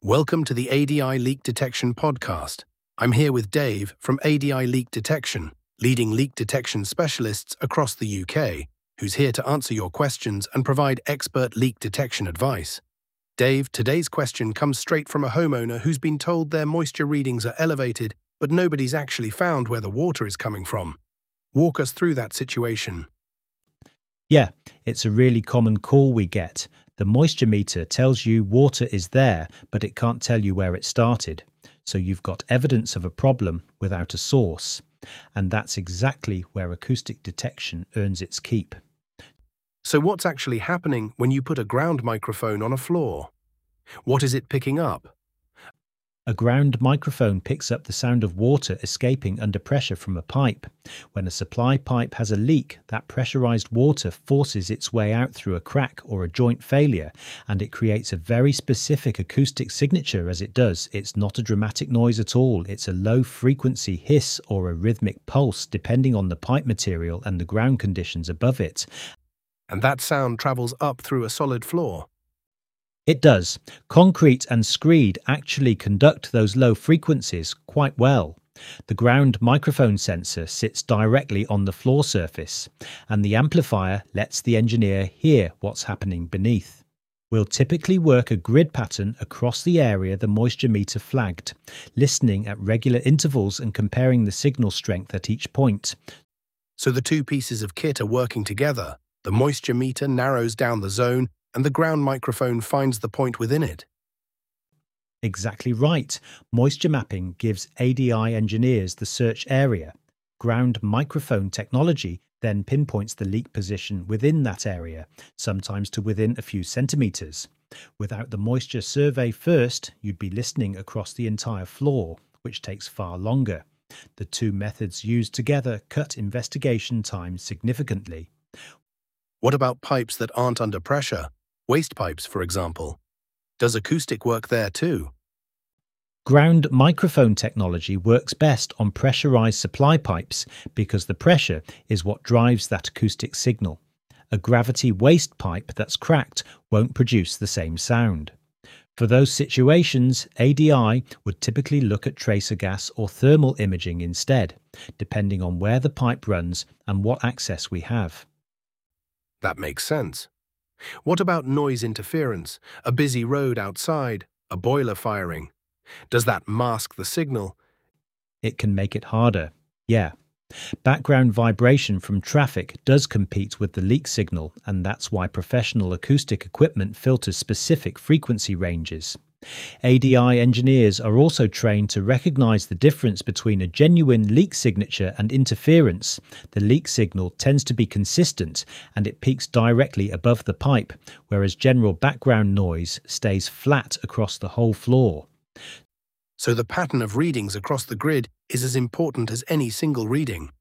Welcome to the ADI Leak Detection Podcast. I'm here with Dave from ADI Leak Detection, leading leak detection specialists across the UK, who's here to answer your questions and provide expert leak detection advice. Dave, today's question comes straight from a homeowner who's been told their moisture readings are elevated, but nobody's actually found where the water is coming from. Walk us through that situation. Yeah, it's a really common call we get. The moisture meter tells you water is there, but it can't tell you where it started. So you've got evidence of a problem without a source. And that's exactly where acoustic detection earns its keep. So what's actually happening when you put a ground microphone on a floor? What is it picking up? A ground microphone picks up the sound of water escaping under pressure from a pipe. When a supply pipe has a leak, that pressurized water forces its way out through a crack or a joint failure, and it creates a very specific acoustic signature as it does. It's not a dramatic noise at all. It's a low-frequency hiss or a rhythmic pulse, depending on the pipe material and the ground conditions above it. And that sound travels up through a solid floor. It does. Concrete and screed actually conduct those low frequencies quite well. The ground microphone sensor sits directly on the floor surface, and the amplifier lets the engineer hear what's happening beneath. We'll typically work a grid pattern across the area the moisture meter flagged, listening at regular intervals and comparing the signal strength at each point. So the two pieces of kit are working together. The moisture meter narrows down the zone, and the ground microphone finds the point within it. Exactly right. Moisture mapping gives ADI engineers the search area. Ground microphone technology then pinpoints the leak position within that area, sometimes to within a few centimetres. Without the moisture survey first, you'd be listening across the entire floor, which takes far longer. The two methods used together cut investigation time significantly. What about pipes that aren't under pressure? Waste pipes, for example. Does acoustic work there too? Ground microphone technology works best on pressurized supply pipes because the pressure is what drives that acoustic signal. A gravity waste pipe that's cracked won't produce the same sound. For those situations, ADI would typically look at tracer gas or thermal imaging instead, depending on where the pipe runs and what access we have. That makes sense. What about noise interference? A busy road outside, a boiler firing. Does that mask the signal? It can make it harder, yeah. Background vibration from traffic does compete with the leak signal, and that's why professional acoustic equipment filters specific frequency ranges. ADI engineers are also trained to recognize the difference between a genuine leak signature and interference. The leak signal tends to be consistent and it peaks directly above the pipe, whereas general background noise stays flat across the whole floor. So the pattern of readings across the grid is as important as any single reading.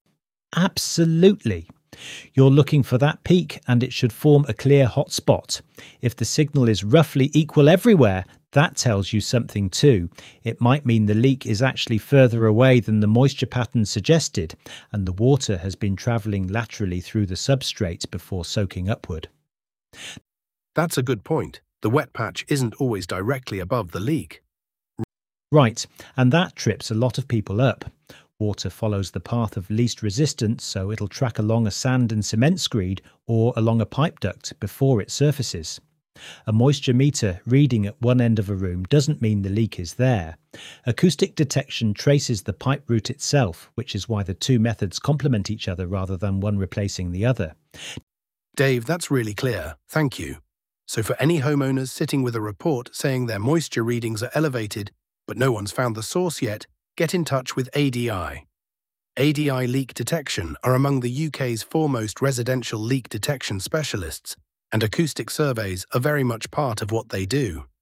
Absolutely. You're looking for that peak and it should form a clear hot spot. If the signal is roughly equal everywhere, that tells you something too. It might mean the leak is actually further away than the moisture pattern suggested, and the water has been travelling laterally through the substrate before soaking upward. That's a good point. The wet patch isn't always directly above the leak. Right, and that trips a lot of people up. Water follows the path of least resistance, so it'll track along a sand and cement screed or along a pipe duct before it surfaces. A moisture meter reading at one end of a room doesn't mean the leak is there. Acoustic detection traces the pipe route itself, which is why the two methods complement each other rather than one replacing the other. Dave, that's really clear. Thank you. So for any homeowners sitting with a report saying their moisture readings are elevated, but no one's found the source yet, get in touch with ADI. ADI Leak Detection are among the UK's foremost residential leak detection specialists, and acoustic surveys are very much part of what they do.